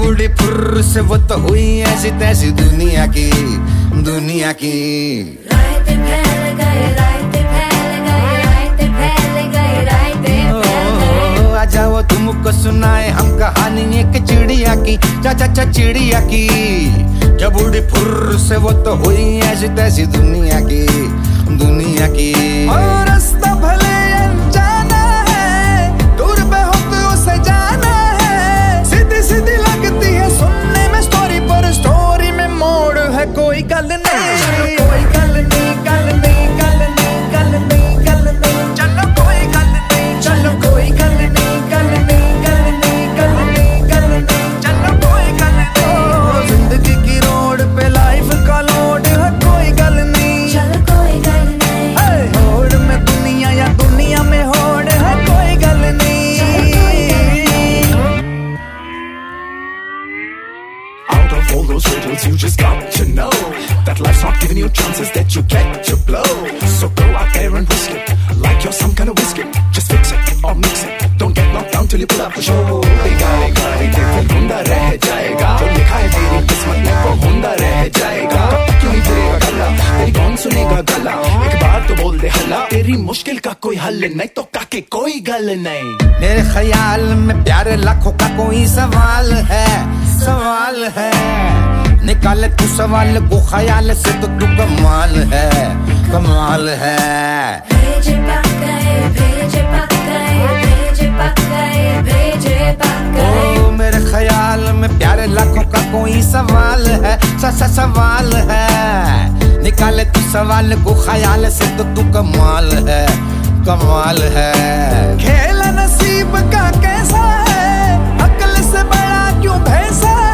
उड़ी फुर्र से वो तो हुई ऐसी तैसी दुनिया की, दुनिया की। रायते फैल गए, रायते फैल गए, रायते फैल गए, रायते फैल गए। आजा वो तुमको सुनाए हम कहानी एक चिड़िया की, चा चिड़िया की। जब उड़ी फुर्र से वो तो हुई ऐसी तैसी दुनिया की, दुनिया की। और रास्ता भले अनजाना है, दूर पे हो तो उसे जाना है। सीधी सीधी लगती है सुनने में स्टोरी, पर स्टोरी में मोड़ है कोई गल नहीं, कोई गल नहीं, गल नहीं, गल नहीं, गल नहीं, गल नहीं। चलो कोई गल नहीं, चलो कोई गल नहीं, गल नहीं, गल नहीं, गल नहीं, गल नहीं। चलो कोई गल नहीं। जिंदगी की रोड पे लाइफ का लोड है कोई गल नहीं, चलो कोई गल नहीं। होड़ में दुनिया या दुनिया में होड़ है कोई गल नहीं। Out of all those riddles you just got to know that life's not giving you chances that you get to blow. So go out there and risk it like you're some kind of whiskey. Just fix it or mix it, don't get knocked down till you put up the show. गाएगा दिल ढूंढा रह जाएगा, जो लिखा है तेरी किस्मत में वो ढूंढा रह जाएगा। कब तक क्यों नहीं फिरेगा गला, तेरी कौन सुनेगा गला। एक बार तो बोल दे हल्ला, तेरी मुश्किल का कोई हल नहीं तो काके कोई गल नहीं। मेरे ख्याल में प्यारे लाखों का कोई सवाल है, सवाल है। निकाले तू सवाल को ख्याल से तो तू कमाल है, कमाल है। भेजे पक गए, भेजे पक गए, भेजे पक गए, भेजे पक गए। ओ मेरे ख्याल में प्यारे लाखों का कोई सवाल है, सवाल है। निकाले तू सवाल को ख्याल से तो तू कमाल है, कमाल है। खेल नसीब का कैसा है, अक्ल से बड़ा क्यों भैंसा